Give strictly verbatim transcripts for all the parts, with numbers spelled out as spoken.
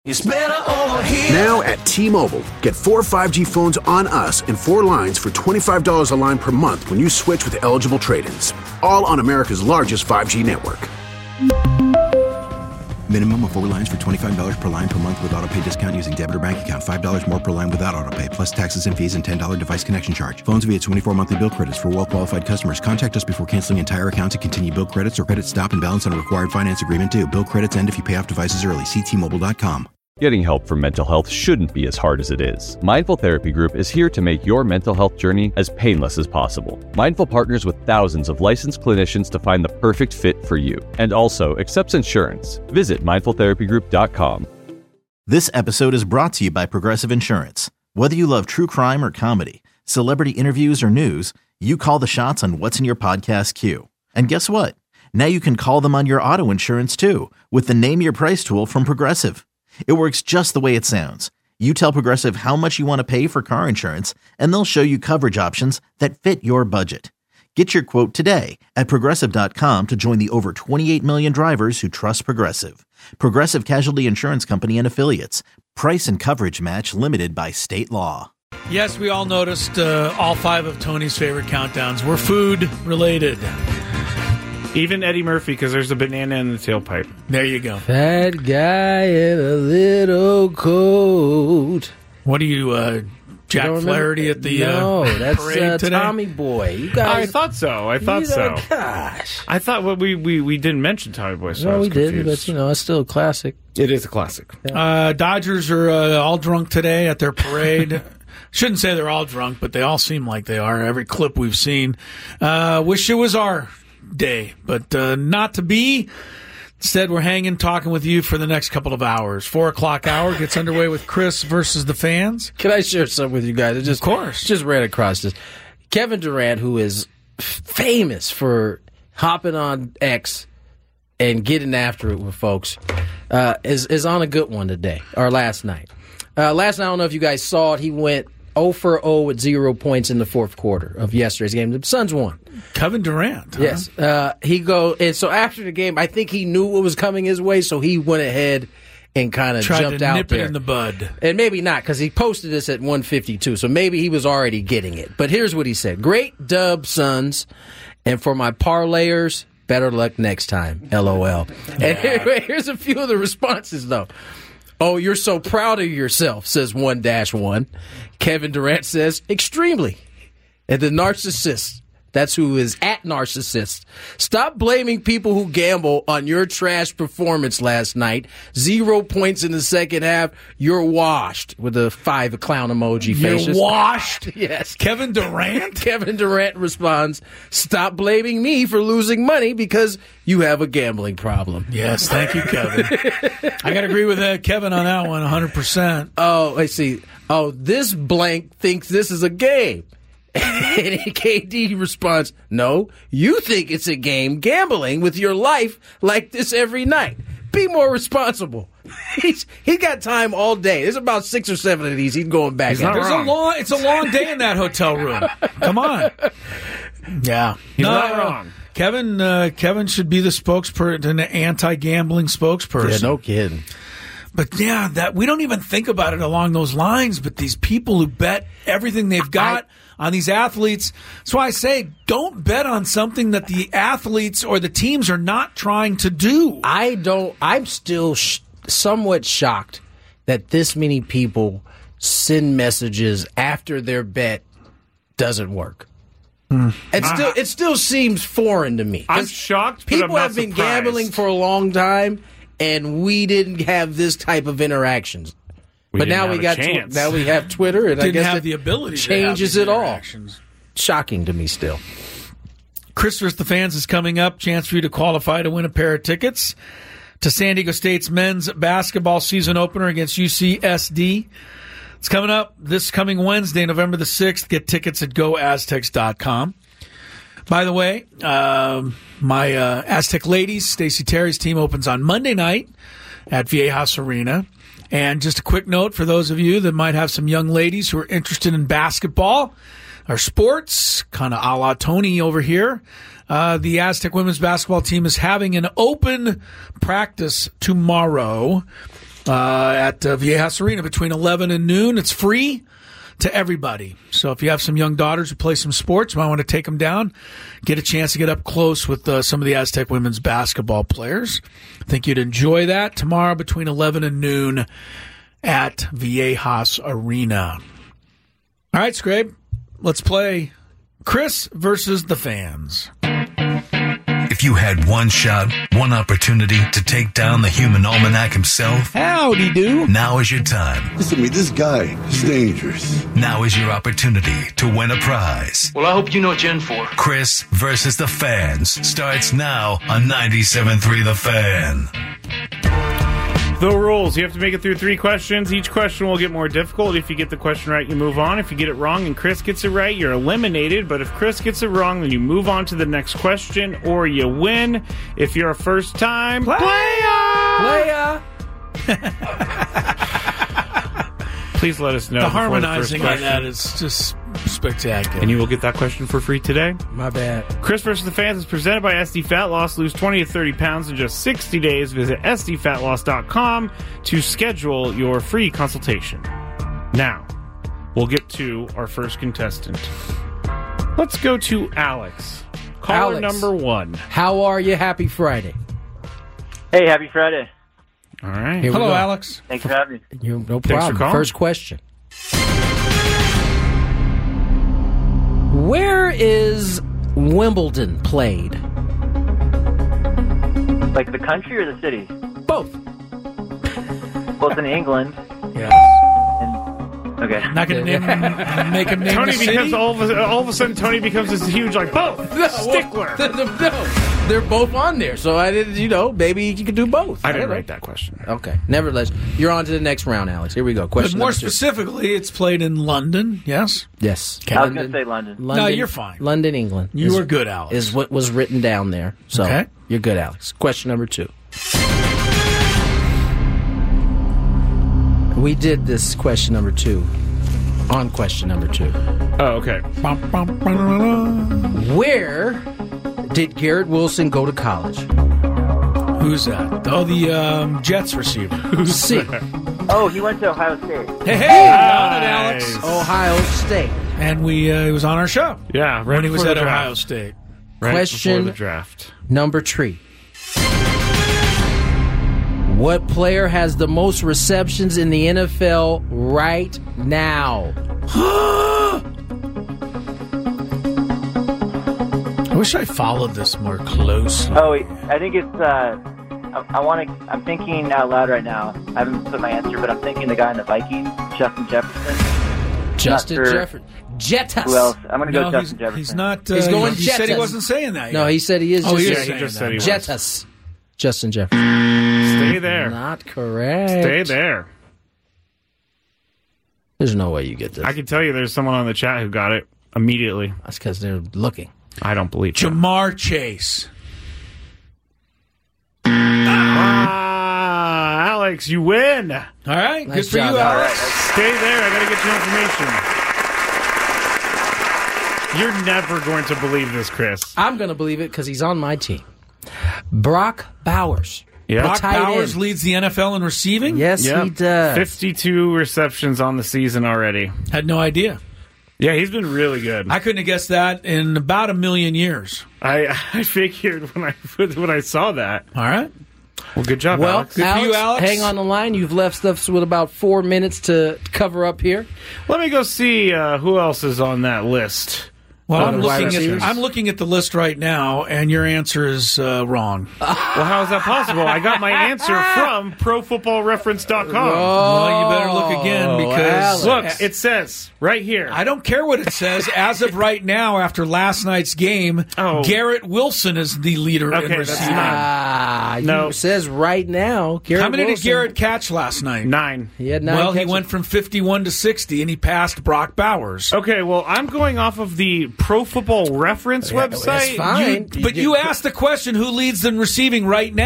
It's better over here. Now at T-Mobile, get four five G phones on us and four lines for twenty-five dollars a line per month when you switch with eligible trade-ins. All on America's largest five G network. Minimum of four lines for twenty-five dollars per line per month with autopay discount using debit or bank account. five dollars more per line without autopay, plus taxes and fees and ten dollars device connection charge. Phones via twenty-four monthly bill credits for well-qualified customers. Contact us before canceling entire account to continue bill credits or credit stop and balance on a required finance agreement due. Bill credits end if you pay off devices early. See T Mobile dot com. Getting help for mental health shouldn't be as hard as it is. Mindful Therapy Group is here to make your mental health journey as painless as possible. Mindful partners with thousands of licensed clinicians to find the perfect fit for you, and also accepts insurance. Visit mindful therapy group dot com. This episode is brought to you by Progressive Insurance. Whether you love true crime or comedy, celebrity interviews or news, you call the shots on what's in your podcast queue. And guess what? Now you can call them on your auto insurance too with the Name Your Price tool from Progressive. It works just the way it sounds. You tell Progressive how much you want to pay for car insurance, and they'll show you coverage options that fit your budget. Get your quote today at Progressive dot com to join the over twenty-eight million drivers who trust Progressive. Progressive Casualty Insurance Company and Affiliates. Price and coverage match limited by state law. Yes, we all noticed uh, all five of Tony's favorite countdowns were food-related. Even Eddie Murphy, because there's a banana in the tailpipe. There you go. Fat guy in a little coat. What are you, uh, Jack You don't Flaherty remember? at the no, uh, that's parade uh, today? Tommy Boy. You guys, I thought so. I thought you so. know, Gosh. I thought well, we, we, we didn't mention Tommy Boy, so I No, was we didn't, confused. but, you know, it's still a classic. It is a classic. Uh, Dodgers are uh, all drunk today at their parade. Shouldn't say they're all drunk, but they all seem like they are. Every clip we've seen. Uh, wish it was our day, but uh, not to be. Instead, we're hanging, talking with you for the next couple of hours. Four o'clock hour gets underway with Chris versus the fans. Can I share something with you guys? I just, of course. Just ran across this. Kevin Durant, who is f- famous for hopping on X and getting after it with folks, uh, is, is on a good one today, or last night. Uh, last night, I don't know if you guys saw it, he went oh for oh with zero points in the fourth quarter of yesterday's game. The Suns won. Kevin Durant. Huh? Yes. Uh, he go and so after the game, I think he knew what was coming his way, so he went ahead and kind of Tried jumped to out nip there. it in the bud. And maybe not, because he posted this at one fifty-two, so maybe he was already getting it. But here's what he said. Great dub, Suns. And for my parlayers, better luck next time. LOL. And here, here's a few of the responses, though. Oh, you're so proud of yourself, says one dash one. Kevin Durant says, extremely. And the narcissist, that's who is at narcissist. Stop blaming people who gamble on your trash performance last night. Zero points in the second half. You're washed. With a five clown emoji faces. You're washed? Yes. Kevin Durant? Kevin Durant responds, stop blaming me for losing money because you have a gambling problem. Yes, thank you, Kevin. I got to agree with uh, Kevin on that one, one hundred percent. Oh, I see. Oh, this blank thinks this is a game. And K D responds, no, you think it's a game gambling with your life like this every night. Be more responsible. He's He's got time all day. There's about six or seven of these. He's going back. He's at not There's wrong. a long, it's a long day in that hotel room. Come on. Yeah. He's No, not uh, wrong. Kevin uh, Kevin should be the spokesperson, an anti-gambling spokesperson. Yeah, no kidding. But yeah, that we don't even think about it along those lines. But these people who bet everything they've got I, on these athletes, that's why I say don't bet on something that the athletes or the teams are not trying to do. I don't. I'm still sh- somewhat shocked that this many people send messages after their bet doesn't work. Mm. It still it still seems foreign to me. I'm shocked, but People I'm not have been surprised. gambling for a long time, and we didn't have this type of interactions. We but didn't now have we a got tw- chance. now we have Twitter, and I Didn't guess have it the ability to have changes these it all. interactions. Shocking to me still. Chris versus the Fans is coming up. Chance for you to qualify to win a pair of tickets to San Diego State's men's basketball season opener against U C S D. It's coming up this coming Wednesday, November the sixth. Get tickets at go aztecs dot com. By the way, um, my uh, Aztec ladies, Stacey Terry's team opens on Monday night at Viejas Arena. And just a quick note for those of you that might have some young ladies who are interested in basketball or sports, kind of a la Tony over here. Uh, the Aztec women's basketball team is having an open practice tomorrow uh, at uh, Viejas Arena between eleven and noon. It's free to everybody. So if you have some young daughters who play some sports, you might want to take them down, get a chance to get up close with uh, some of the Aztec women's basketball players. I think you'd enjoy that tomorrow between eleven and noon at Viejas Arena. All right, Scrape, let's play Chris versus the fans. If you had one shot, one opportunity to take down the human almanac himself, howdy do. Now is your time. Listen to me, this guy is dangerous. Now is your opportunity to win a prize. Well, I hope you know what you're in for. Chris versus the fans starts now on ninety-seven point three The Fan. The rules. You have to make it through three questions. Each question will get more difficult. If you get the question right, you move on. If you get it wrong and Chris gets it right, you're eliminated. But if Chris gets it wrong, then you move on to the next question or you win. If you're a first-time player, Player. please let us know. The before harmonizing the on first that question. is just spectacular. And you will get that question for free today. My bad. Chris versus the Fans is presented by S D Fat Loss. Lose twenty to thirty pounds in just sixty days. Visit S D fat loss dot com to schedule your free consultation. Now, we'll get to our first contestant. Let's go to Alex. Caller Alex. number one. How are you? Happy Friday. Hey, happy Friday. All right. Here we Hello, go. Alex. Thanks for having me. You, no Thanks for problem. calling. First question. Where is Wimbledon played? Like the country or the city? Both. Well, it's in England. Yeah. And, okay. Not going to name make him name Tony the city? becomes all of a, all of a sudden Tony becomes this huge like both No, stickler. well, no, they're both on there, so I didn't. You know, maybe you could do both. I didn't don't know. write that question. Okay, nevertheless, you're on to the next round, Alex. Here we go. But Question more number two. specifically, it's played in London, yes? Yes, I was going to say London. London. No, you're fine. London, England. You is, were good, Alex. Is what was written down there. So Okay. you're good, Alex. Question number two. We did this question number two on question number two. Oh, okay. Bum, bum, ba-da-da-da. Where did Garrett Wilson go to college? Who's that? Oh, the um, Jets receiver. C. Oh, he went to Ohio State. Hey, hey, got it, Alex. Nice. Ohio State. And we uh, he was on our show Yeah, right when he was before at the draft. Ohio State. Right Question- before the draft. Number three. What player has the most receptions in the N F L right now? I wish I followed this more closely. Oh, wait, I think it's. Uh, I, I want to. I'm thinking out loud right now. I haven't put my answer, but I'm thinking the guy in the Vikings, Justin Jefferson. Justin sure. Jefferson. Jetas. Who else? I'm going to go No, Justin he's, Jefferson. he's not. Uh, He's going He said he Jets. wasn't saying that. No, yet. he said he is. Oh, he just is Yeah, he just said he was. Jetas. Justin Jefferson. Stay there. Not correct. Stay there. There's no way you get this. I can tell you there's someone on the chat who got it immediately. That's because they're looking. I don't believe that. Jamar Chase. Ah, Alex, you win. All right, Nice good for job, you, Alex. Alex. Stay there. I got to get you information. You're never going to believe this, Chris. I'm going to believe it because he's on my team. Brock Bowers. Yeah. Brock tight Bowers end. leads the N F L in receiving? Yes, Yep. he does. fifty-two receptions on the season already. Had no idea. Yeah, he's been really good. I couldn't have guessed that in about a million years. I I figured when I when I saw that. All right. Well, good job, Well, Alex. Good for Alex, you, Alex. hang on the line. You've left us with about four minutes to cover up here. Let me go see uh, who else is on that list. Well, Uh, I'm the wide looking receivers? at I'm looking at the list right now, and your answer is uh, wrong. Well, how is that possible? I got my answer from pro football reference dot com. Well, you better look again because Alex. Look, it says right here. I don't care what it says. As of right now, after last night's game, Oh. Garrett Wilson is the leader Okay, in that's receiving. not- Ah, No. it says right now. Garrett How many Wilson, did Garrett catch last night? Nine. He had nine Well, he catches. went from fifty-one to sixty, and he passed Brock Bowers. Okay, well, I'm going off of the Pro Football Reference Yeah, website. it's fine. You- but you asked the question, who leads in receiving right now?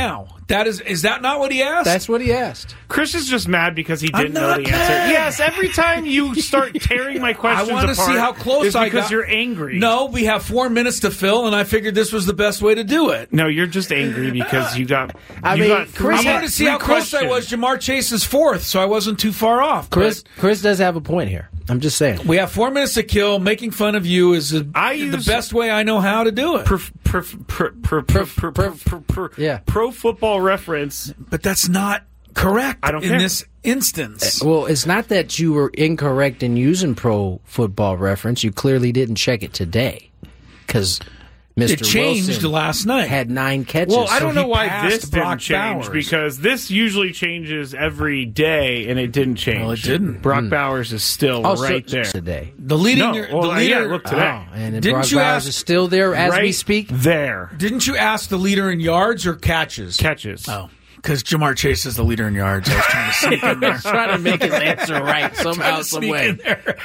That is, is that not what he asked? That's what he asked. Chris is just mad because he didn't know not the mad. answer. Yes, every time you start tearing my questions I want to apart, see how close is I because got. you're angry. No, we have four minutes to fill, and I figured this was the best way to do it. No, you're just angry because you got. I you mean, got Chris- three, I wanted to see three how close I was. questions. Jamar Chase is fourth, so I wasn't too far off. Chris But Chris does have a point here. I'm just saying. we have four minutes to kill. Making fun of you is the, I the use- best way I know how to do it. Per, per, per, per, per, per, per, per, per, Yeah. Pro Football Reference. But that's not correct I don't in care. this instance. Well, it's not that you were incorrect in using Pro Football Reference. You clearly didn't check it today because Mister It changed Wilson last night. had nine catches. Well, I So don't know he why passed this Brock didn't change Bowers. because this usually changes every day, and it didn't change. Well, it didn't. Brock Bowers is still Oh, so- right there. today. The leading, No, your- well, the uh, leader. yeah, look today. Oh, and then Didn't Brock you Bowers ask- is still there as right we speak. there. Didn't you ask the leader in yards or catches? Catches. Oh, because Jamar Chase is the leader in yards. I was trying to sneak in there. Trying to make his answer right somehow, some Sneak way. in there.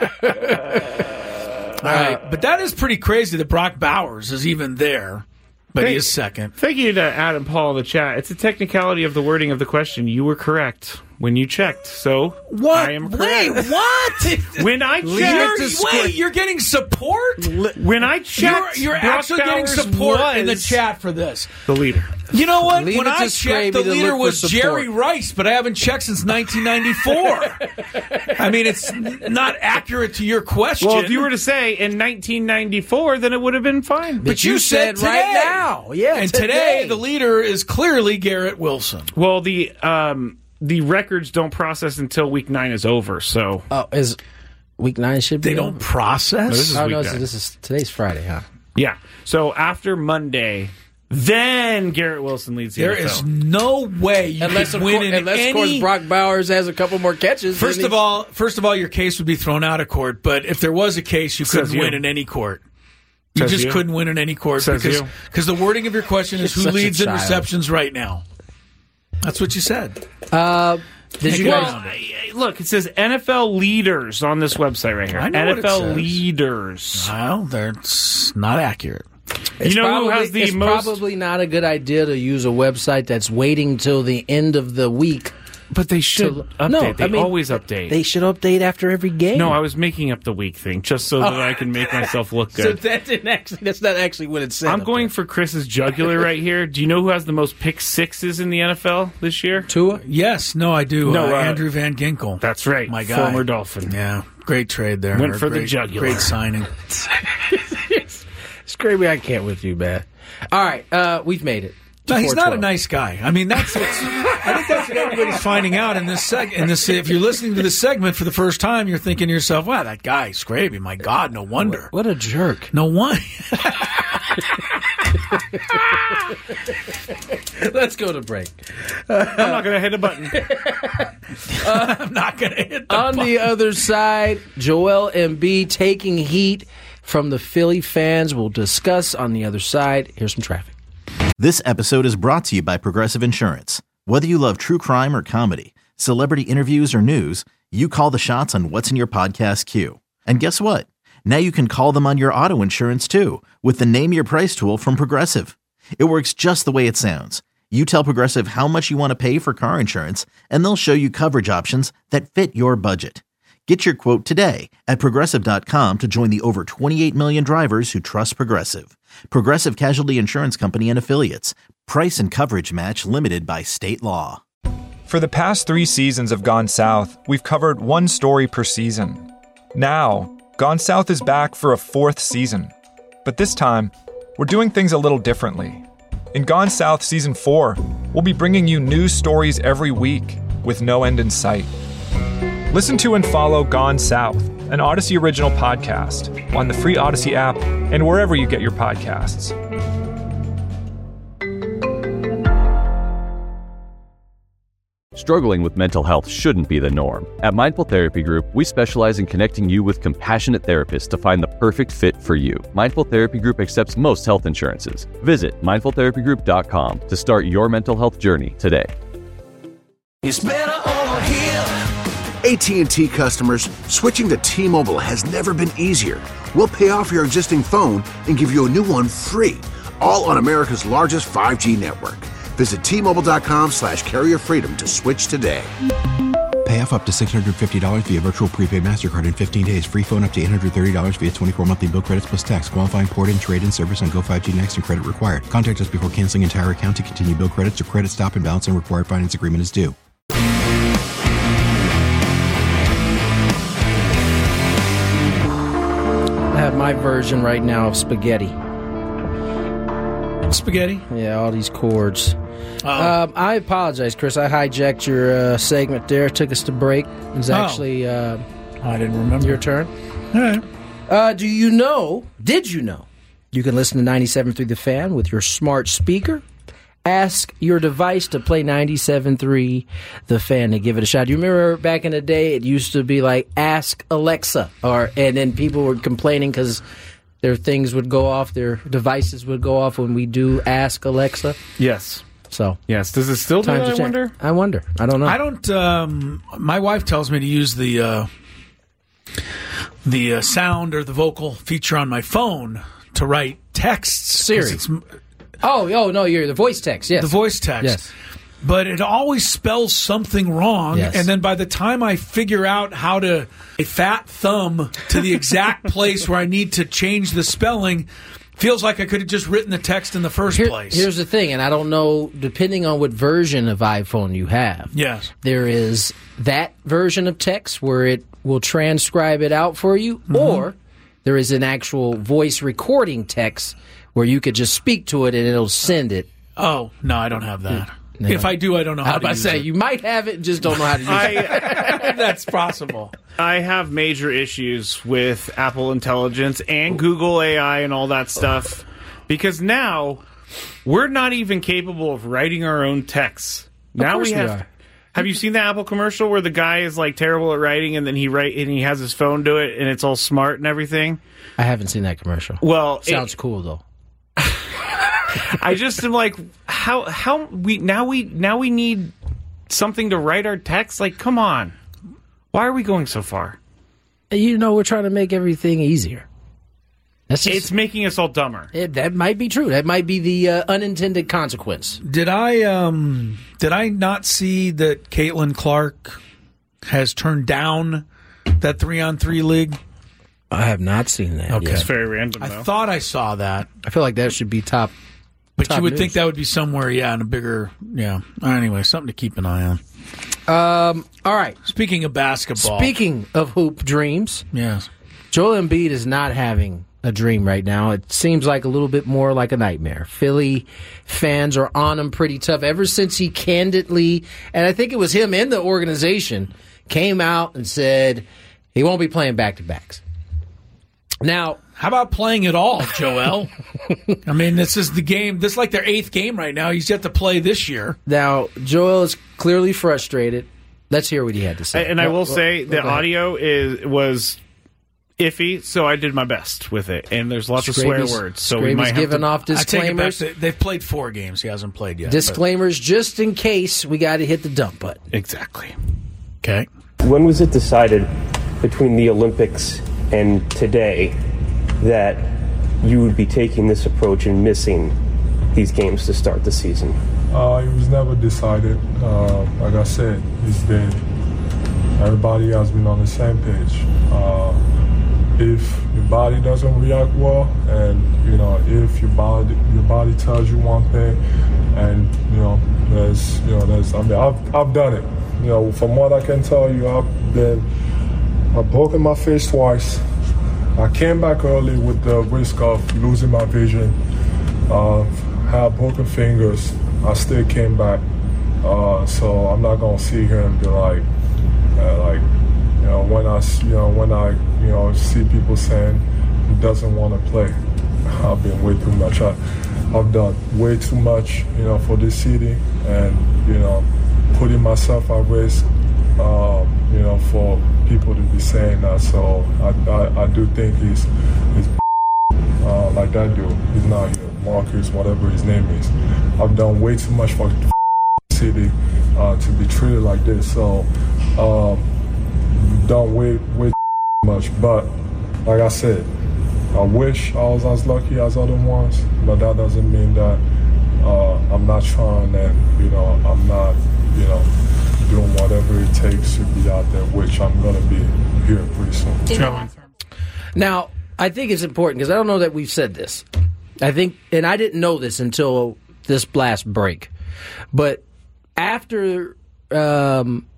All right, but that is pretty crazy that Brock Bowers is even there, but he Hey. is second. Thank you to Adam Paul in the chat. It's a technicality of the wording of the question. You were correct when you checked, so What? I am Wait, correct. what? When I You're, checked, wait, you're getting support? when I You're, checked, you're Brock actually getting Bowers support was in the chat for this. the leader. You know what? Leave when it to I checked, the Scraby to leader look for was support. Jerry Rice, but I haven't checked since nineteen ninety-four. I mean, it's not accurate to your question. Well, if you were to say in nineteen ninety-four, then it would have been fine. but you, you said, said right today. now. Yeah, and today. today the leader is clearly Garrett Wilson. Well, the um, the records don't process until week nine is over. So Oh, is week nine should be? They don't over? process. this is Oh week no, nine. so this is today's Friday, huh? yeah. So after Monday, then Garrett Wilson leads the There N F L. is no way you Unless, could of, win cour- in unless any. of course, Brock Bowers has a couple more catches. First then of he's- all, first of all, your case would be thrown out of court. But if there was a case, you Says couldn't you. win in any court. You Says just you. couldn't win in any court Says because you. because the wording of your question is You're who such a leads in child. receptions right now. That's what you said. uh, did you Well, guys? I- look, it says N F L leaders on this website right here. I know what N F L it says. leaders. Well, that's not accurate. It's you know probably, who has the it's most? probably not a good idea to use a website that's waiting till the end of the week. But they should to- update. No, they I mean, always update. They should update after every game. no, I was making up the week thing just so that I can make myself look so good. that didn't actually. That's not actually what it said. I'm up going there. for Chris's jugular right here. Do you know who has the most pick sixes in the N F L this year? Tua. Yes, no, I do. No, uh, uh, Andrew Van Ginkel. That's right. My guy. Former Dolphin. Yeah, great trade there. Went Or for the great, jugular. Great signing. Scraby, I can't with you, man. All right, uh, we've made it. to No, he's not a four twelve. nice guy. I mean, that's what's, I think that's what everybody's finding out in this seg. In this, if you're listening to this segment for the first time, you're thinking to yourself, "Wow, that guy, Scraby. My God, no wonder. What a jerk. No wonder." Let's go to break. I'm not going to hit a button. I'm not going to hit the On button. the other side, Joel Embiid taking heat from the Philly fans. We'll discuss on the other side. Here's some traffic. This episode is brought to you by Progressive Insurance. Whether you love true crime or comedy, celebrity interviews or news, you call the shots on what's in your podcast queue. And guess what? Now you can call them on your auto insurance too with the Name Your Price tool from Progressive. It works just the way it sounds. You tell Progressive how much you want to pay for car insurance, and they'll show you coverage options that fit your budget. Get your quote today at Progressive dot com to join the over twenty-eight million drivers who trust Progressive. Progressive Casualty Insurance Company and Affiliates. Price and coverage match limited by state law. For the past three seasons of Gone South, we've covered one story per season. Now, Gone South is back for a fourth season. But this time, we're doing things a little differently. In Gone South Season four, we'll be bringing you new stories every week with no end in sight. Listen to and follow Gone South, an Odyssey original podcast, on the free Odyssey app and wherever you get your podcasts. Struggling with mental health shouldn't be the norm. At Mindful Therapy Group, we specialize in connecting you with compassionate therapists to find the perfect fit for you. Mindful Therapy Group accepts most health insurances. Visit mindful therapy group dot com to start your mental health journey today. It's better over here. A T and T customers, switching to T-Mobile has never been easier. We'll pay off your existing phone and give you a new one free, all on America's largest five G network. Visit T-Mobile.com slash carrier freedom to switch today. Pay off up to six hundred fifty dollars via virtual prepaid MasterCard in fifteen days. Free phone up to eight hundred thirty dollars via twenty-four monthly bill credits plus tax. Qualifying port-in, trade-in service on Go five G Next and credit required. Contact us before canceling entire account to continue bill credits or credit stop and balance on required finance agreement is due. I have my version right now of spaghetti. Spaghetti? Yeah, all these chords. Oh. Um, I apologize, Chris. I hijacked your uh, segment there. Took us to break. It was Oh. actually uh, I didn't remember. your turn. All right. Uh, do you know, did you know, you can listen to ninety-seven point three The Fan with your smart speaker? Ask your device to play ninety-seven point three The Fan and give it a shot. Do you remember back in the day, it used to be like, ask Alexa, or and then people were complaining because their things would go off, their devices would go off when we do ask Alexa. Yes. So Yes. Does it still do time that, to I check. wonder? I wonder. I don't know. I don't. Um, my wife tells me to use the uh, the uh, sound or the vocal feature on my phone to write texts. 'cause Siri. it's Oh, oh no, you're the voice text. Yes, the voice text. Yes. But it always spells something wrong, Yes. and then by the time I figure out how to a fat thumb to the exact place where I need to change the spelling, feels like I could have just written the text in the first Here- place. Here's the thing, and I don't know, depending on what version of iPhone you have. Yes. There is that version of text where it will transcribe it out for you, Mm-hmm. or there is an actual voice recording text where you could just speak to it and it'll send it. Oh no, I don't have that. No. If I do, I don't know I how was to about to use say, it. you might have it and just don't know how to use it. I, That's possible. I have major issues with Apple Intelligence and Google A I and all that stuff because now we're not even capable of writing our own texts. Now course we we have. are. Have you seen the Apple commercial where the guy is like terrible at writing and then he write and he has his phone do it and it's all smart and everything? I haven't seen that commercial. Well, Sounds it, cool, though. I just am like, how how we now we now we need something to write our text. Like, come on, why are we going so far? You know, we're trying to make everything easier. That's just, It's making us all dumber. it, that might be true. That might be the uh, unintended consequence. Did I um did I not see that Caitlin Clark has turned down that three on three league? I have not seen that. Okay. yet. It's very random, I though. thought I saw that, I feel like that should be top. but Top you would news. think that would be somewhere, yeah, in a bigger, yeah. Anyway, something to keep an eye on. Um, all right. Speaking of basketball, Speaking of hoop dreams, yes, Joel Embiid is not having a dream right now. It seems like a little bit more like a nightmare. Philly fans are on him pretty tough ever since he candidly, and I think it was him and the organization, came out and said he won't be playing back-to-backs. Now, how about playing it all, Joel? I mean, this is the game. This is like their eighth game right now. He's yet to play this year. now Joel is clearly frustrated. Let's hear what he had to say. And I No, will well, say well, the go ahead. audio is was iffy, so I did my best with it. And there's lots of swear Scraby's- words, so we Scraby's might have giving to. off I take it back. disclaimers. They- They've played four games. He hasn't played yet. Disclaimers just in case we got to hit the dump button. Exactly. but- okay. When was it decided between the Olympics and today that you would be taking this approach and missing these games to start the season? Uh, it was never decided. Uh, like I said, it's been everybody has been on the same page. Uh, if your body doesn't react well, and you know, if your body your body tells you one thing, and you know, there's you know, there's I mean, I've I've done it. You know, from what I can tell you, I've been I've broken my face twice. I came back early with the risk of losing my vision. Uh, had broken fingers. I still came back. Uh, so I'm not gonna sit here and be like, uh, like, you know, when I, you know, when I, you know, see people saying he doesn't want to play. I've been way too much. I, I've done way too much, you know, for this city, and you know, putting myself at risk. Um, you know, for people to be saying that. So I, I, I do think he's, he's uh, like that dude. He's not here. Marcus, whatever his name is. I've done way too much for the city uh, to be treated like this. So um, done way, way much. But like I said, I wish I was as lucky as other ones, but that doesn't mean that uh, I'm not trying, and you know, I'm not, you know, doing whatever it takes to be out there, which I'm going to be here pretty soon. Now, I think it's important because I don't know that we've said this. I think, and I didn't know this until this last break, but after, um,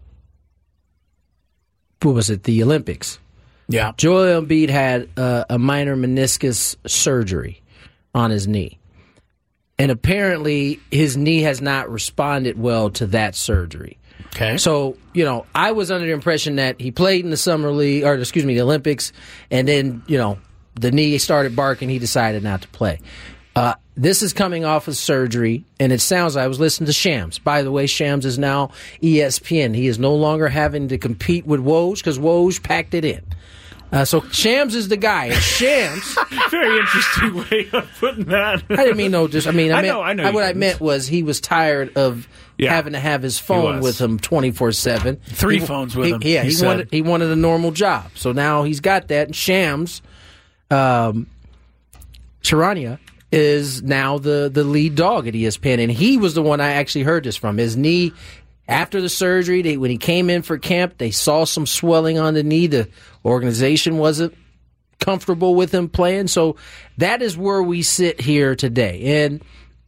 what was it, the Olympics? Yeah. Joel Embiid had uh, a minor meniscus surgery on his knee. And apparently his knee has not responded well to that surgery. Okay. So, you know, I was under the impression that he played in the Summer League, or excuse me, the Olympics, and then, you know, the knee started barking, he decided not to play. Uh, this is coming off of surgery, and it sounds like I was listening to Shams. By the way, Shams is now E S P N. He is no longer having to compete with Woj because Woj packed it in. Uh, so Shams is the guy. And Shams, very interesting way of putting that. I didn't mean no. Just I mean I, I meant know. I know. I, what I didn't. meant was he was tired of yeah. having to have his phone with him twenty-four seven. Three he, phones with he, him. Yeah, he, he, he wanted he wanted a normal job. So now he's got that. And Shams, um, Charania is now the the lead dog at E S P N, and he was the one I actually heard this from. His knee. After the surgery, they, when he came in for camp, they saw some swelling on the knee. The organization wasn't comfortable with him playing. So that is where we sit here today. And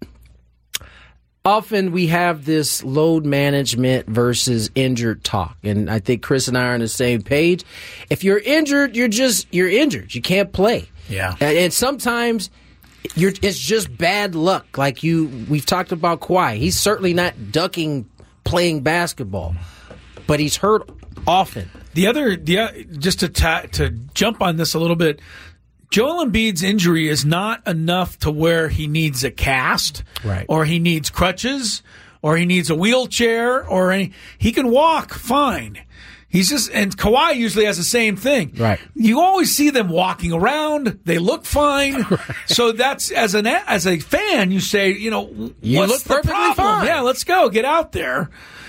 often we have this load management versus injured talk. And I think Chris and I are on the same page. If you're injured, you're just, you're injured. You can't play. Yeah. And, and sometimes you're, it's just bad luck. Like you, we've talked about Kawhi. He's certainly not ducking playing basketball, but he's hurt often. The other, the just to ta- to jump on this a little bit, Joel Embiid's injury is not enough to where he needs a cast, right, or he needs crutches, or he needs a wheelchair, or any, he can walk fine. He's just, and Kawhi usually has the same thing. Right. You always see them walking around. They look fine. Right. So that's, as an as a fan, you say, you know, you what's look the perfectly problem? fine. Yeah, let's go. Get out there.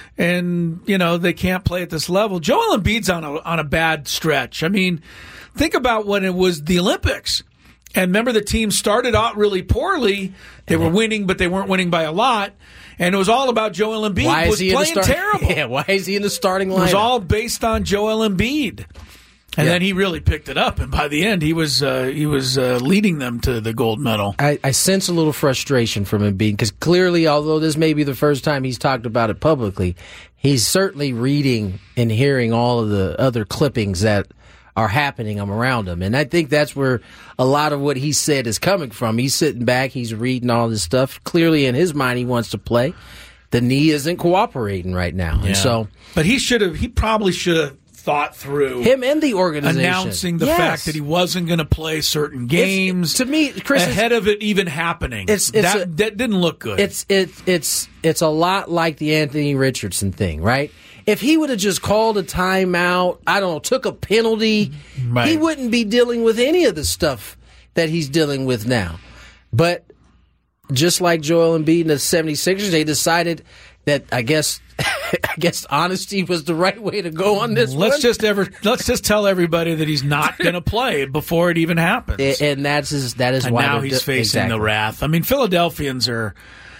And, you know, they can't play at this level. Joel Embiid's on a, on a bad stretch. I mean, think about when it was the Olympics. And remember, the team started out really poorly. They were winning, but they weren't winning by a lot. And it was all about Joel Embiid. Why was is he playing in the start- terrible. Yeah, why is he in the starting lineup? It was all based on Joel Embiid. And Yeah. then he really picked it up, and by the end, he was uh, he was uh, leading them to the gold medal. I, I sense a little frustration from Embiid because clearly, although this may be the first time he's talked about it publicly, he's certainly reading and hearing all of the other clippings that are happening around him. And I think that's where a lot of what he said is coming from. He's sitting back, he's reading all this stuff. Clearly, in his mind, he wants to play. The knee isn't cooperating right now. Yeah. And so But he should have, he probably should have thought through him and the organization announcing the yes. fact that he wasn't going to play certain games. It's, to me, Chris, ahead of it even happening. It's, it's that, a, that didn't look good. It's it, it's it's a lot like the Anthony Richardson thing, right? If he would have just called a timeout, I don't know, took a penalty, right. he wouldn't be dealing with any of the stuff that he's dealing with now. But just like Joel Embiid and the seventy-sixers, they decided that I guess I guess honesty was the right way to go on this let's one. just ever let's just tell everybody that he's not going to play before it even happens. And, and that's his, that is and why now they're he's do- facing exactly. the wrath. I mean, Philadelphians are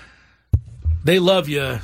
they love you.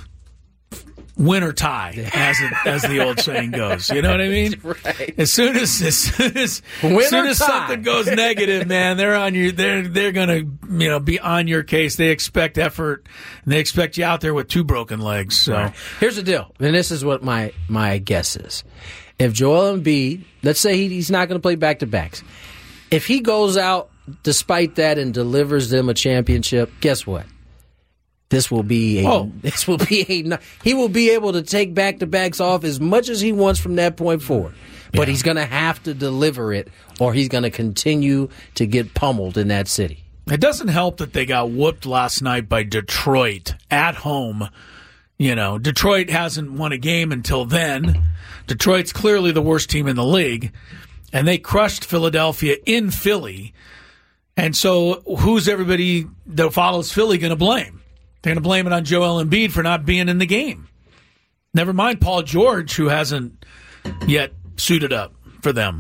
Win or tie, as it, as the old saying goes. You know what I mean? Right. As soon as as soon as, Win as, soon or as tie. something goes negative, man, they're on you. They're they're gonna you know be on your case. They expect effort, and they expect you out there with two broken legs. So Right. Here's the deal, and this is what my my guess is: if Joel Embiid, let's say he, he's not going to play back to backs, if he goes out despite that and delivers them a championship, guess what? This will be a. Oh. This will be a. He will be able to take back to backs off as much as he wants from that point forward, but Yeah. he's going to have to deliver it, or he's going to continue to get pummeled in that city. it doesn't help that they got whooped last night by Detroit at home. You know, Detroit hasn't won a game until then. Detroit's clearly the worst team in the league, and they crushed Philadelphia in Philly. And so, who's everybody that follows Philly going to blame? They're going to blame it on Joel Embiid for not being in the game. Never mind Paul George, who hasn't yet suited up for them.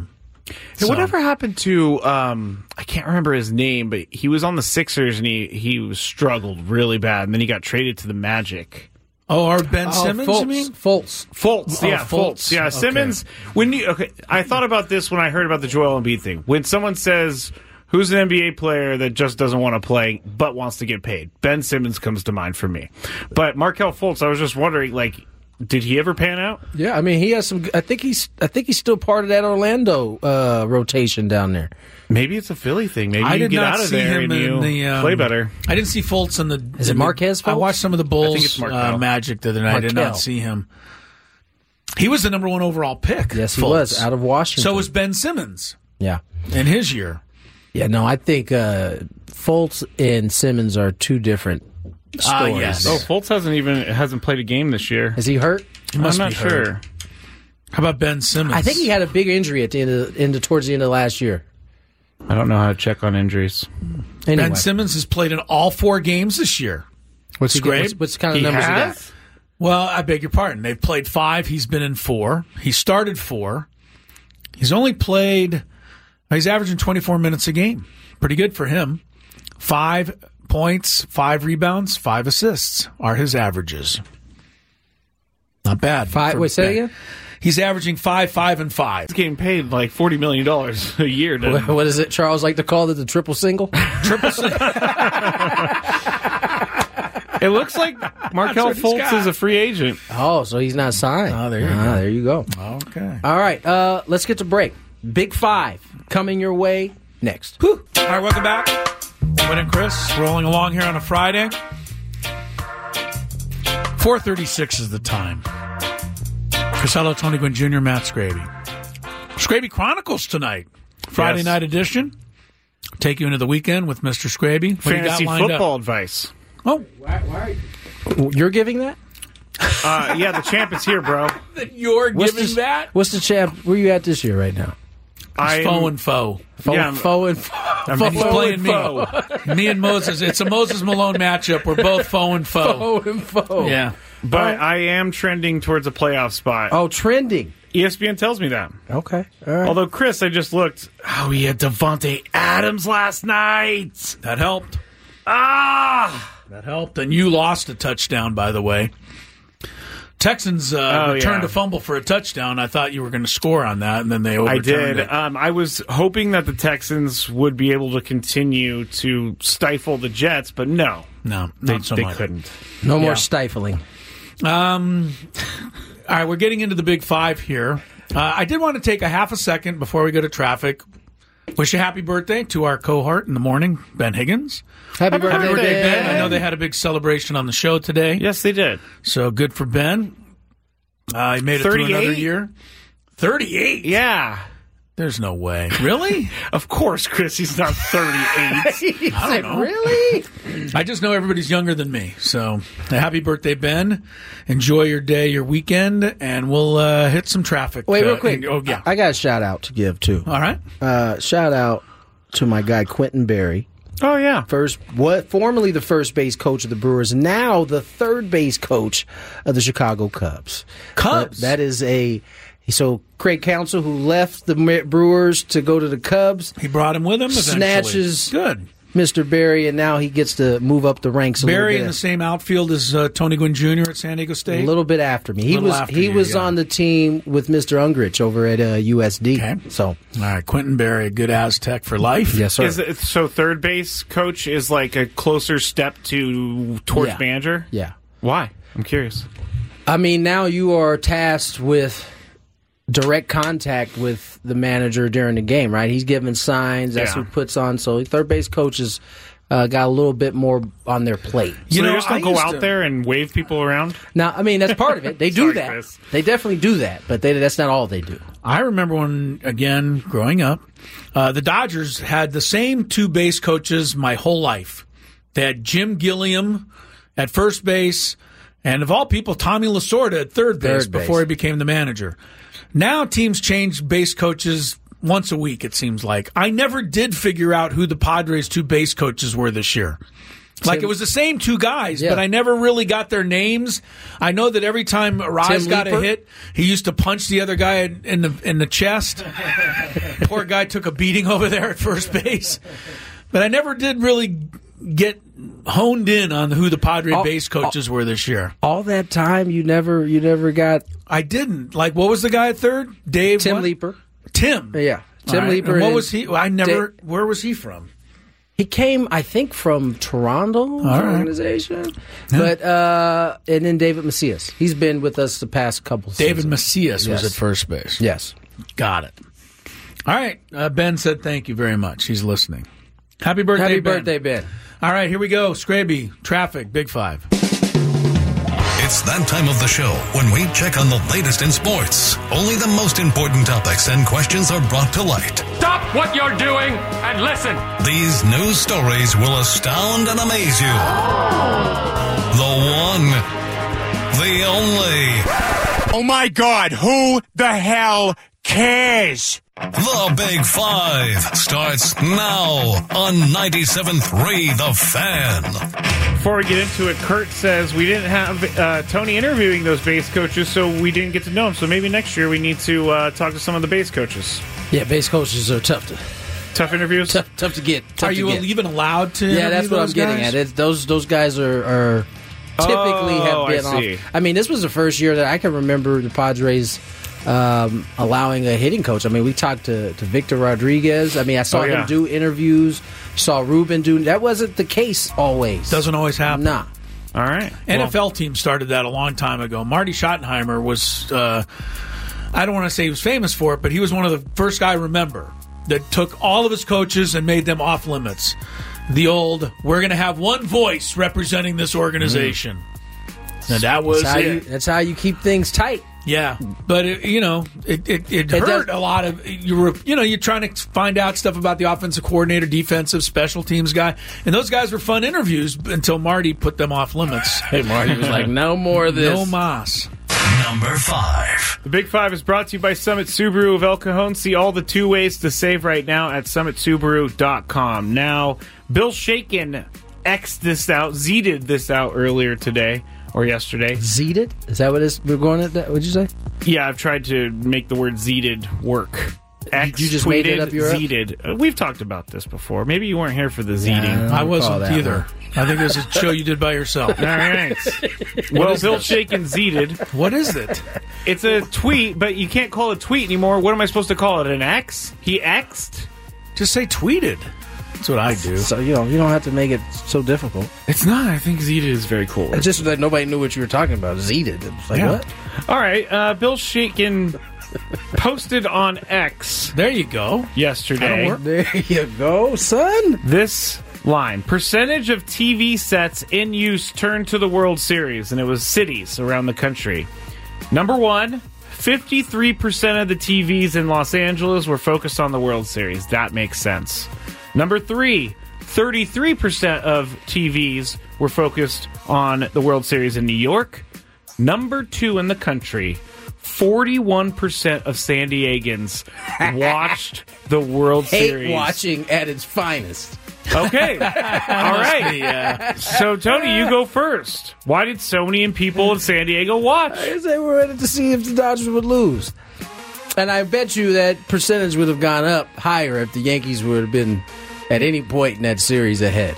Hey, So- whatever happened to um, I can't remember his name, but he was on the Sixers and he he was struggled really bad, and then he got traded to the Magic. Oh, or Ben Oh, Simmons, Fultz. you mean? Fultz. Fultz, Oh, yeah, Fultz. Fultz, yeah. Okay. Simmons. When you okay, I thought about this when I heard about the Joel Embiid thing. When someone says, "Who's an N B A player that just doesn't want to play but wants to get paid?" Ben Simmons comes to mind for me. But Markelle Fultz, I was just wondering, like, did he ever pan out? Yeah, I mean, he has some. I think he's. I think he's still part of that Orlando uh, rotation down there. Maybe it's a Philly thing. Maybe I you did get not out of see there him and you in the um, play better. I didn't see Fultz in the. Is it in the- Marquez I Fultz? watched some of the I Bulls think it's Markelle. uh, Magic the other night. I did not Markelle. see him. He was the number one overall pick. Yes, he Fultz. was out of Washington. So was Ben Simmons yeah, in his year. yeah. No, I think uh, Fultz and Simmons are two different stories. yes. Oh, Fultz hasn't even hasn't played a game this year. Is he hurt? He must I'm be not hurt. sure. How about Ben Simmons? I think he had a big injury at the end of, end of towards the end of last year. I don't know how to check on injuries. Anyway, Ben Simmons has played in all four games this year. what's he great. What's, what's kind of He numbers has? he got? Well, I beg your pardon. They've played five. He's been in four. He started four. He's only played. He's averaging twenty-four minutes a game. Pretty good for him. Five points, five rebounds, five assists are his averages. Not bad. Five. for Wait, say Ben. it again. He's averaging five, five, and five. He's getting paid like forty million dollars a year. To, What, what is it? Charles like to call it the triple single. Triple six. it looks like Markelle what he's Fultz got. is a free agent. Oh, so he's not signed. Oh, there you ah, go. There you go. Okay. All right, uh, let's get to break. Big Five coming your way next. All right, welcome back. Win and Chris rolling along here on a Friday. four thirty-six is the time. Chris Hello, Tony Gwynn Junior, Matt Scraby. Scraby Chronicles tonight. Friday Yes. night edition. Take you into the weekend with Mister Scraby. What do you got Fantasy lined football up? advice. Oh, You're giving that? Uh, yeah, the champ is here, bro. you're What's giving the, that? What's the champ? Where you at this year right now? I'm- Foe and foe. Foe, Yeah, I'm- foe and foe. I'm He's foe playing and me. foe. Me and Moses. It's a Moses Malone matchup. We're both foe and foe. Foe and foe. Yeah. But I am trending towards a playoff spot. Oh, trending. E S P N tells me that. Okay. All right. Although, Chris, I just looked. Oh, he had Devontae Adams last night. That helped. Ah! That helped. And you lost a touchdown, by the way. Texans uh, Oh, returned yeah. a fumble for a touchdown. I thought you were going to score on that, and then they overturned I did. it. Um, I was hoping that the Texans would be able to continue to stifle the Jets, but no. No, They, not so they much. couldn't. no more yeah. stifling. Um, all right, we're getting into the big five here. Uh, I did want to take a half a second before we go to traffic. Wish a happy birthday to our cohort in the morning, Ben Higgins. Happy, Happy birthday, Happy birthday, Ben. Ben. I know they had a big celebration on the show today. Yes, they did. So good for Ben. Uh, he made it through another thirty-eight? year. thirty-eight? Yeah. There's no way. Really? Of course, Chris, he's not thirty-eight. I don't know. Really? I just know everybody's younger than me. So happy birthday, Ben. Enjoy your day, your weekend, and we'll uh, hit some traffic. Wait, uh, real quick. and- oh, yeah. I got a shout out to give too. All right. Uh, shout out to my guy Quentin Berry. Oh, yeah. First, what formerly the first base coach of the Brewers, now the third base coach of the Chicago Cubs. Cubs? That, that is a so Craig Counsell, who left the Brewers to go to the Cubs, He brought him with him eventually. snatches Good. Mister Berry, and now he gets to move up the ranks a Barry in little the bit. same outfield as uh, Tony Gwynn Junior at San Diego State. A little bit after me. He Little was after he you, was yeah. on the team with Mister Ungrich over at uh, U S D. Okay. So All right, Quentin Berry, a good Aztec for life. yes, sir. Is it, so third base coach is like a closer step to towards Yeah. manager? yeah. Why? I'm curious. I mean, now you are tasked with direct contact with the manager during the game, right? He's giving signs. That's Yeah. who puts on. So third base coaches uh, got a little bit more on their plate. So You they know, just don't I go used out to- there and wave people around? Now, I mean, that's part of it. They do Sorry, that. Chris. They definitely do that, but they, that's not all they do. I remember when, again, growing up, uh, the Dodgers had the same two base coaches my whole life. They had Jim Gilliam at first base, and of all people, Tommy Lasorda at third base Third base. before he became the manager. Now teams change base coaches once a week, it seems like. I never did figure out who the Padres' two base coaches were this year. Like, it was the same two guys, Yeah. but I never really got their names. I know that every time Rise Tim got Leeper? a hit, he used to punch the other guy in in the in the chest. Poor guy took a beating over there at first base. But I never did really get honed in on who the Padre All- base coaches were this year. All that time, you never, you never got I didn't. Like, what was the guy at third? Dave Tim what? Leeper. Tim. Yeah, Tim All right. Leeper. And what and was he? I never. Da- where was he from? He came, I think, from Toronto right. organization, but uh, and then David Macias. He's been with us the past couple. David seasons. Macias Yes. was at first base. Yes, Got it. All right. Uh, Ben said thank you very much. He's listening. Happy birthday, happy Ben. birthday, Ben. All right, here we go. Scraby, traffic, Big Five. It's that time of the show when we check on the latest in sports. Only the most important topics and questions are brought to light. Stop what you're doing and listen. These news stories will astound and amaze you. The one, the only. Oh my God, who the hell cares? The Big Five starts now on ninety-seven point three The Fan. Before we get into it, Kurt says we didn't have uh, Tony interviewing those base coaches, so we didn't get to know him. So maybe next year we need to uh, talk to some of the base coaches. Yeah, base coaches are tough to Tough interviews? tough, tough to get. Tough Are to you get. even allowed to? Yeah, interview that's what I'm those getting guys? at. It's, those those guys are, are typically Oh, have been I see. off. I mean, this was the first year that I can remember the Padres um, allowing a hitting coach. I mean, we talked to, to Victor Rodriguez. I mean, I saw Oh, yeah. him do interviews. Saw Ruben do. That wasn't the case always. Doesn't always happen. Nah. All right. N F L team started that a long time ago. Marty Schottenheimer was, uh, I don't want to say he was famous for it, but he was one of the first guy I remember that took all of his coaches and made them off limits. The old, we're going to have one voice representing this organization. Mm. And that was that's how it. You, that's how you keep things tight. Yeah, but it, you know, it it, it, It hurt does- a lot of you were you know you're trying to find out stuff about the offensive coordinator, defensive, special teams guy, and those guys were fun interviews until Marty put them off limits. Hey, Marty was like, no more of this. No mas. Number five. The Big Five is brought to you by Summit Subaru of El Cajon. See all the two ways to save right now at summit subaru dot com. Now, Bill Shaken X'd this out, Z'd this out earlier today or yesterday. Z'd? Is that what it's, we're going at? That? What'd you say? Yeah, I've tried to make the word Z'd work. X You just made it up your- Z'd. Uh, We've talked about this before. Maybe you weren't here for the Z'ding. Yeah. I recall wasn't that either. one. I think it was a show you did by yourself. All right. well, Bill Shaken Z'd. What is it? It's a tweet, but you can't call it a tweet anymore. What am I supposed to call it? An X? He X'd? Just say tweeted. That's what I do. So, you know, you don't have to make it so difficult. It's not. I think Z'd is very cool. It's just that nobody knew what you were talking about. Z'd. It was like, Yeah. what? All right. Uh, Bill Shaken posted on X There you go. yesterday That'll work. There you go, son. this line. Percentage of T V sets in use turned to the World Series, and it was cities around the country. Number one, fifty-three percent of the T Vs in Los Angeles were focused on the World Series. That makes sense. Number three, thirty-three percent of T Vs were focused on the World Series in New York. Number two in the country, forty-one percent of San Diegans watched the World Hate Series. watching at its finest. Okay. All right. The, uh, So, Tony, you go first. Why did so many people in San Diego watch? I they were ready to see if the Dodgers would lose. And I bet you that percentage would have gone up higher if the Yankees would have been at any point in that series ahead.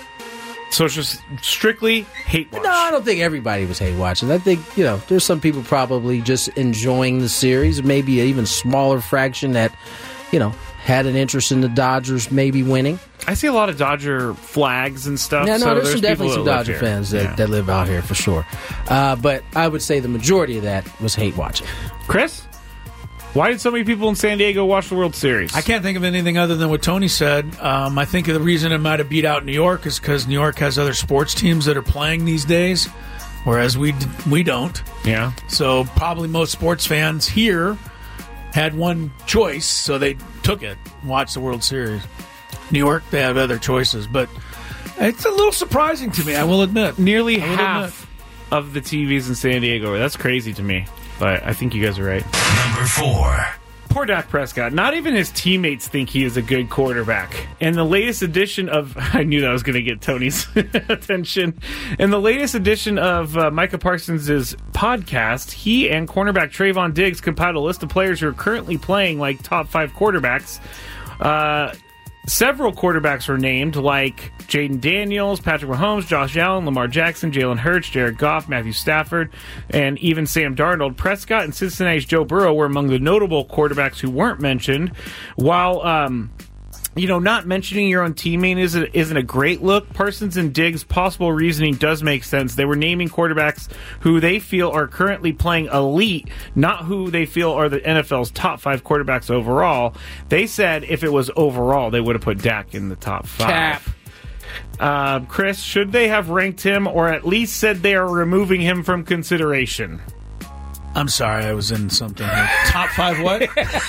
So it's just strictly hate watch. No, I don't think everybody was hate watching. I think, you know, there's some people probably just enjoying the series, maybe an even smaller fraction that, you know, had an interest in the Dodgers maybe winning. I see a lot of Dodger flags and stuff. Yeah, no, so there's, some people definitely some that live Dodger here. fans that, Yeah. that live out here for sure. Uh, but I would say the majority of that was hate watching. Chris, why did so many people in San Diego watch the World Series? I can't think of anything other than what Tony said. Um, I think the reason it might have beat out New York is because New York has other sports teams that are playing these days, whereas we d- we don't. Yeah. So probably most sports fans here had one choice, so they took it and watched the World Series. New York, they have other choices, but it's a little surprising to me, I will admit. Nearly I will half of the T Vs in San Diego. That's crazy to me, but I think you guys are right. Number four. Poor Dak Prescott. Not even his teammates think he is a good quarterback. And the latest edition of... I knew that was going to get Tony's attention. In the latest edition of uh, Micah Parsons' podcast, he and cornerback Trayvon Diggs compiled a list of players who are currently playing like top five quarterbacks. Uh... Several quarterbacks were named, like Jaden Daniels, Patrick Mahomes, Josh Allen, Lamar Jackson, Jalen Hurts, Jared Goff, Matthew Stafford, and even Sam Darnold. Prescott and Cincinnati's Joe Burrow were among the notable quarterbacks who weren't mentioned, while... Um, You know, not mentioning your own teammate isn't, isn't a great look. Parsons and Diggs' possible reasoning does make sense. They were naming quarterbacks who they feel are currently playing elite, not who they feel are the N F L's top five quarterbacks overall. They said if it was overall, they would have put Dak in the top five. Cap. Uh, Chris, should they have ranked him or at least said they are removing him from consideration? I'm sorry, I was in something here. Top five what?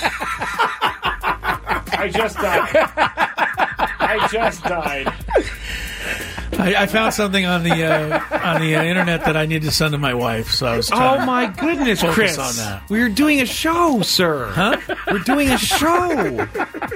I just died. I just died. I, I found something on the uh, on the uh, internet that I need to send to my wife, so I was trying Oh my goodness, to focus Chris! on that. We're doing a show, sir. Huh? We're doing a show.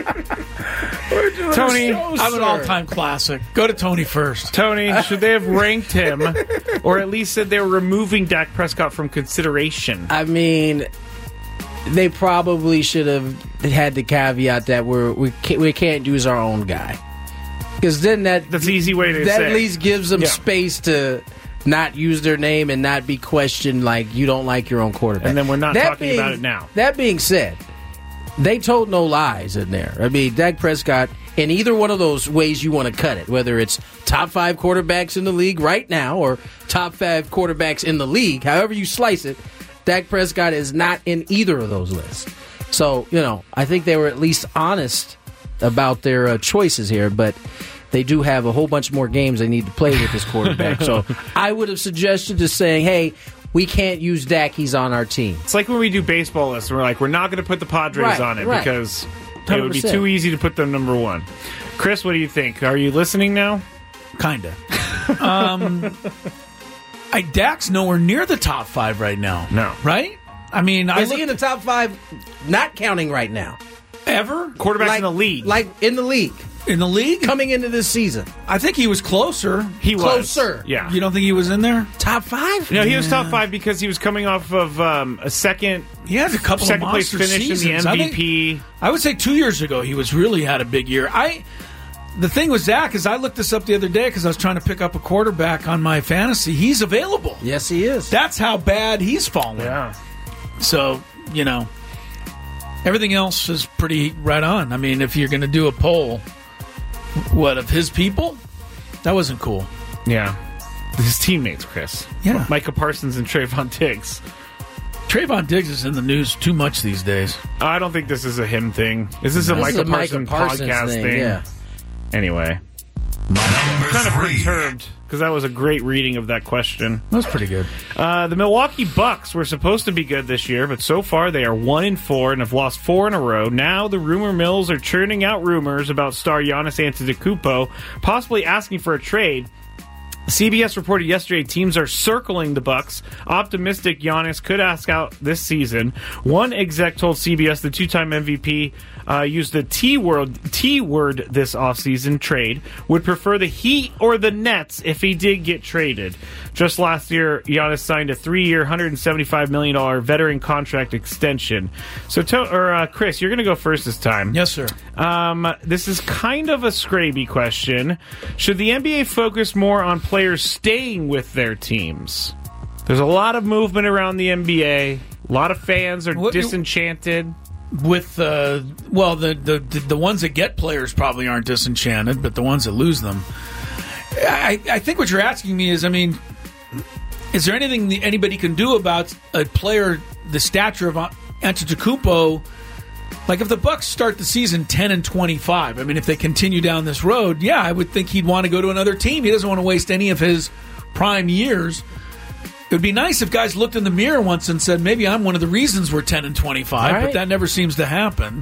We're doing Tony, a show, I'm an all-time classic. Go to Tony first. Tony, should they have ranked him, or at least said they were removing Dak Prescott from consideration? I mean, they probably should have had the caveat that we're, we can't, we can't use our own guy. Because then that that's the easy way to that say. at least gives them Yeah. space to not use their name and not be questioned like you don't like your own quarterback. And then we're not That talking being- about it now. That being said, they told no lies in there. I mean, Dak Prescott, in either one of those ways you want to cut it, whether it's top five quarterbacks in the league right now or top five quarterbacks in the league, however you slice it, Dak Prescott is not in either of those lists. So, you know, I think they were at least honest about their uh, choices here, but they do have a whole bunch more games they need to play with this quarterback. So I would have suggested just saying, hey, we can't use Dak, he's on our team. It's like when we do baseball lists, we're like, we're not going to put the Padres Right, on it right. because one it hundred would be percent. too easy to put them number one. Chris, what do you think? Are you listening now? Kinda. Um, I Dak's nowhere near the top five right now. No. Right? I mean, I Is looked he in the top five, not counting right now? ever Quarterbacks Like- in the league. Like in the league, in the league. coming into this season. I think he was closer. he was. Closer. Yeah. You don't think he was in there? Top five? No, he was top five because he was coming off of um, a second, He had a couple second of place monster finish seasons. in the I M V think- P. I would say two years ago he was really had a big year. I the thing with Zach is I looked this up the other day because I was trying to pick up a quarterback on my fantasy. He's available. Yes, he is. That's how bad he's fallen. Yeah. So you know, everything else is pretty right on. I mean, if you're going to do a poll, what of his people? That wasn't cool. Yeah. His teammates, Chris. Yeah. Micah Parsons and Trayvon Diggs. Trayvon Diggs is in the news too much these days. I don't think this is a him thing. Is this a This is Micah a Micah Parsons, Parsons podcast thing, thing? yeah. Anyway. Number Kind of three. perturbed because that was a great reading of that question. That was pretty good. Uh, the Milwaukee Bucks were supposed to be good this year, but so far they are one and four and have lost four in a row. Now the rumor mills are churning out rumors about star Giannis Antetokounmpo possibly asking for a trade. C B S reported yesterday teams are circling the Bucks, optimistic Giannis could ask out this season. One exec told C B S the two-time M V P uh, used the T word T word this offseason trade, would prefer the Heat or the Nets if he did get traded. Just last year, Giannis signed a three-year, one hundred seventy-five million dollars veteran contract extension. So, to, or uh, Chris, you're going to go first this time. Yes, sir. Um, this is kind of a scraby question. Should the N B A focus more on players staying with their teams? There's a lot of movement around the N B A. A lot of fans are What- disenchanted. With uh, well, the, the the ones that get players probably aren't disenchanted, but the ones that lose them. I, I think what you're asking me is, I mean, is there anything that anybody can do about a player the stature of Antetokounmpo? Like if the Bucks start the season ten and twenty-five, I mean, if they continue down this road, yeah, I would think he'd want to go to another team. He doesn't want to waste any of his prime years. It would be nice if guys looked in the mirror once and said, maybe I'm one of the reasons we're ten and twenty-five, Right. but that never seems to happen.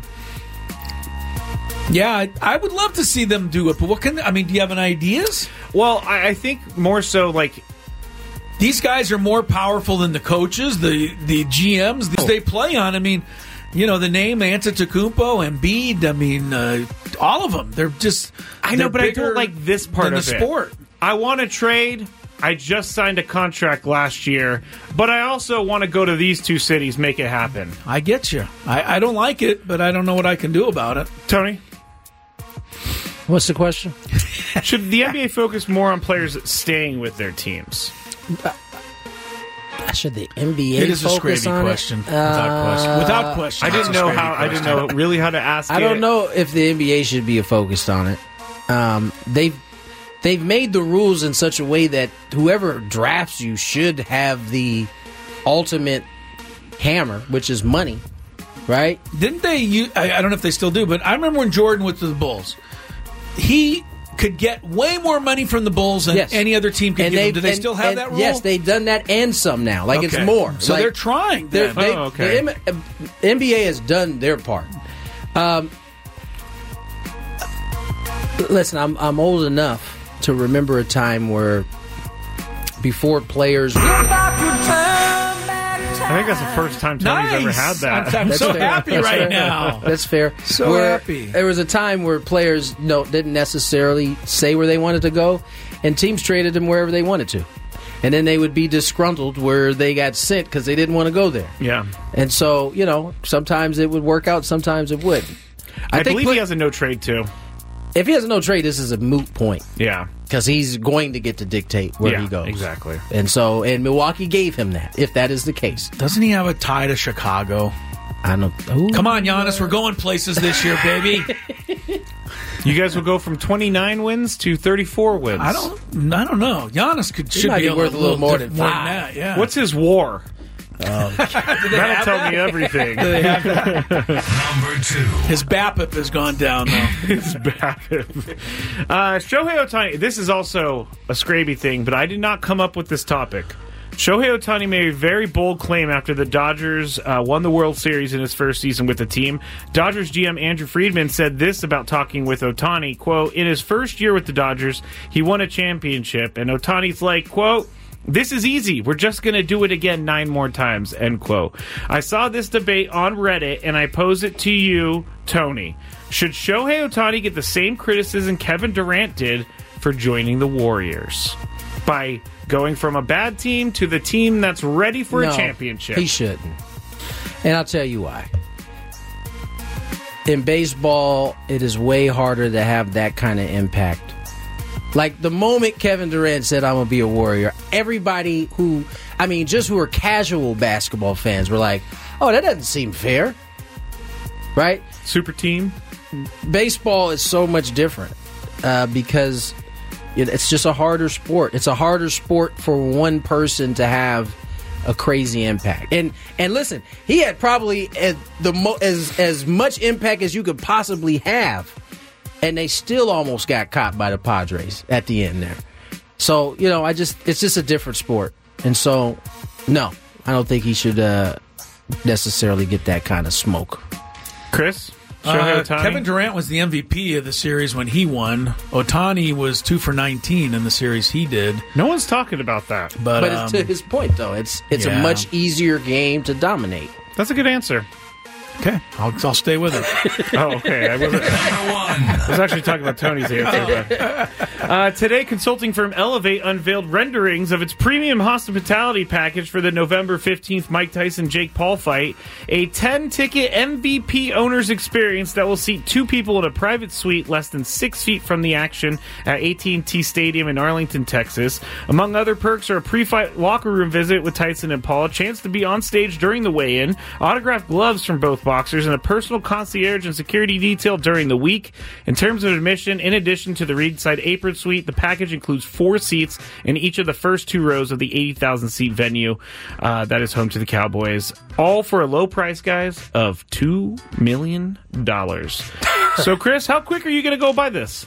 Yeah, I, I would love to see them do it, but what can I mean? Do you have any ideas? Well, I, I think more so like These guys are more powerful than the coaches, the the G Ms. These they play on. I mean, you know, the name Antetokounmpo, Embiid, I mean, uh, all of them. They're just I know, they're but I don't like this part than of the it. sport. I want to trade. I just signed a contract last year, but I also want to go to these two cities, make it happen. I get you. I, I don't like it, but I don't know what I can do about it. Tony? What's the question? Should the N B A focus more on players staying with their teams? Uh, should the N B A it is a focus scrappy on question. it? Without Uh, question. Without question. I didn't know how. I didn't know really how to ask. I don't it. know if the N B A should be focused on it. Um, they've they've made the rules in such a way that whoever drafts you should have the ultimate hammer, which is money, right? Didn't they? Use, I, I don't know if they still do, but I remember when Jordan went to the Bulls, he could get way more money from the Bulls than Yes. any other team could And give they him. Do they and- still have and that rule? Yes, they've done that and some now. Like it's Okay. more. So Like, they're trying. they're- Then. they- Oh, okay. The M- N B A has done their part. Um, listen, I'm I'm old enough to remember a time where before players. I think that's the first time Tony's Nice. ever had that. I'm, I'm so fair. happy That's right fair. now. That's fair. So Where happy. There was a time where players no didn't necessarily say where they wanted to go, and teams traded them wherever they wanted to, and then they would be disgruntled where they got sent because they didn't want to go there. Yeah, And so you know sometimes it would work out, sometimes it wouldn't. I, think believe put- he has a no trade too. If he has a no trade, this is a moot point Yeah, because he's going to get to dictate where yeah, he goes. exactly. And so, and Milwaukee gave him that. If that is the case, Doesn't he have a tie to Chicago? I don't. Ooh. Come on, Giannis, we're going places this year, baby. You guys will go from twenty-nine wins to thirty-four wins. I don't. I don't know. Giannis could He should might be be worth a little more than diff- more five. that. Yeah. What's his war? Do they That'll have tell that? me everything. Do they have that? Number two. His B A P I P has gone down though. It's bad. Uh, Shohei Ohtani. This is also a scraby thing, but I did not come up with this topic. Shohei Ohtani made a very bold claim after the Dodgers uh, won the World Series in his first season with the team. Dodgers G M Andrew Friedman said this about talking with Ohtani, quote, in his first year with the Dodgers, he won a championship, and Ohtani's like, quote, this is easy. We're just going to do it again nine more times, end quote. I saw this debate on Reddit, and I pose it to you, Tony. Should Shohei Ohtani get the same criticism Kevin Durant did for joining the Warriors? By going from a bad team to the team that's ready for No, a championship. He shouldn't. And I'll tell you why. In baseball, it is way harder to have that kind of impact. Like the moment Kevin Durant said, I'm going to be a Warrior, everybody who, I mean, just who are casual basketball fans were like, oh, that doesn't seem fair. Right? Super team? Baseball is so much different uh, because it- it's just a harder sport. It's a harder sport for one person to have a crazy impact. And and listen, he had probably as the mo- as as much impact as you could possibly have, and they still almost got caught by the Padres at the end there. So you know, I just it's just a different sport, and so no, I don't think he should uh, necessarily get that kind of smoke. Chris? Shohei Uh, Ohtani? Kevin Durant was the M V P of the series when he won. Ohtani was two for nineteen in the series he did. No one's talking about that. But, But um, it's to his point, though. It's it's yeah. a much easier game to dominate. That's a good answer. okay, I'll, I'll stay with it. Oh, okay. I wasn't. I was actually talking about Tony's answer. But. Uh, today, consulting firm Elevate unveiled renderings of its premium hospitality package for the November fifteenth Mike Tyson-Jake Paul fight, a ten-ticket M V P owner's experience that will seat two people in a private suite less than six feet from the action at A T and T Stadium in Arlington, Texas. Among other perks are a pre-fight locker room visit with Tyson and Paul, a chance to be on stage during the weigh-in, autographed gloves from both boxers, and a personal concierge and security detail during the week. In terms of admission, in addition to the Reedside Apron Suite, the package includes four seats in each of the first two rows of the eighty thousand seat venue uh, that is home to the Cowboys. All for a low price, guys, of two million dollars. So, Chris, how quick are you going to go buy this?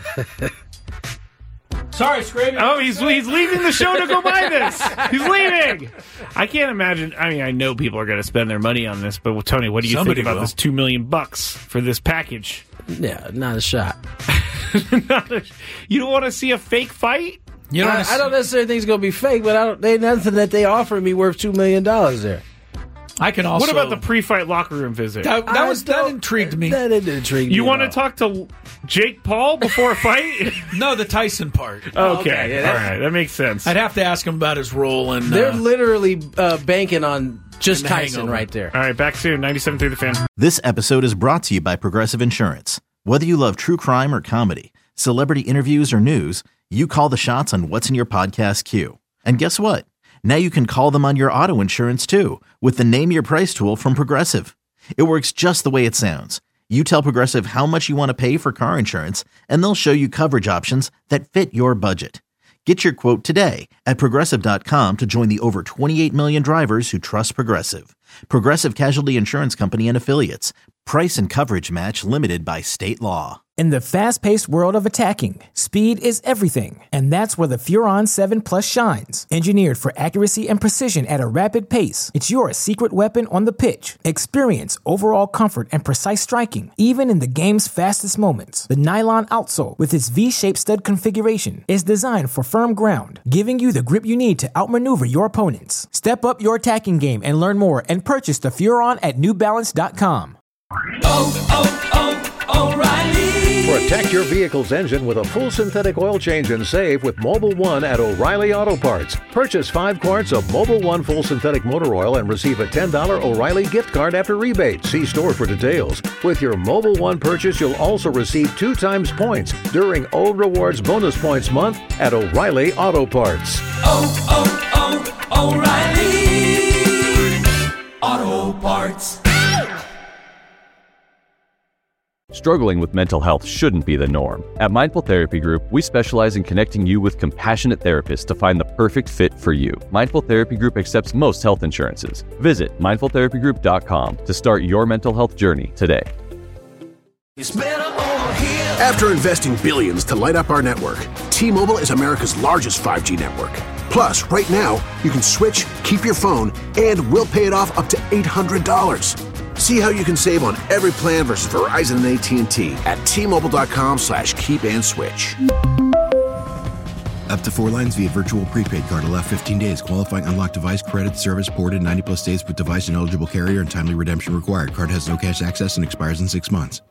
Sorry, Scrappy. Oh, he's he's leaving the show to go buy this. He's leaving. I can't imagine. I mean, I know people are going to spend their money on this, but well, Tony, what do you Somebody think about will. this two million bucks for this package? Yeah, not a shot. Not a- you don't want to see a fake fight? You know, I, I don't necessarily think it's going to be fake, but I don't. They nothing that they offer me worth two million dollars there. I can also. What about the pre-fight locker room visit? That, that was that intrigued me. That didn't intrigue me. You want to at talk to Jake Paul before a fight? No, the Tyson part. Okay, okay, yeah, all right, that makes sense. I'd have to ask him about his role. And They're uh, literally uh, banking on just the Tyson hangover. right there. All right, back soon. ninety-seven point three The Fan. This episode is brought to you by Progressive Insurance. Whether you love true crime or comedy, celebrity interviews or news, you call the shots on what's in your podcast queue. And guess what? Now you can call them on your auto insurance too with the Name Your Price tool from Progressive. It works just the way it sounds. You tell Progressive how much you want to pay for car insurance, and they'll show you coverage options that fit your budget. Get your quote today at Progressive dot com to join the over twenty-eight million drivers who trust Progressive. Progressive Casualty Insurance Company and Affiliates. Price and coverage match limited by state law. In the fast-paced world of attacking, speed is everything, and that's where the Furon seven Plus shines. Engineered for accuracy and precision at a rapid pace, it's your secret weapon on the pitch. Experience overall comfort and precise striking, even in the game's fastest moments. The nylon outsole, with its V-shaped stud configuration, is designed for firm ground, giving you the grip you need to outmaneuver your opponents. Step up your attacking game and learn more, and purchase the Furon at New Balance dot com. Oh, oh, oh, O'Reilly! Protect your vehicle's engine with a full synthetic oil change and save with Mobil one at O'Reilly Auto Parts. Purchase five quarts of Mobil one full synthetic motor oil and receive a ten dollars O'Reilly gift card after rebate. See store for details. With your Mobil one purchase, you'll also receive two times points during O Rewards Bonus Points Month at O'Reilly Auto Parts. Oh, oh, oh, O'Reilly Auto Parts. Struggling with mental health shouldn't be the norm. At Mindful Therapy Group, we specialize in connecting you with compassionate therapists to find the perfect fit for you. Mindful Therapy Group accepts most health insurances. Visit mindful therapy group dot com to start your mental health journey today. After investing billions to light up our network, T-Mobile is America's largest five G network. Plus, right now, you can switch, keep your phone, and we'll pay it off up to eight hundred dollars. See how you can save on every plan versus Verizon and A T and T at T-Mobile.com slash keep and switch. Up to four lines via virtual prepaid card. Allow fifteen days. Qualifying unlocked device credit service ported ninety plus days with device and eligible carrier and timely redemption required. Card has no cash access and expires in six months.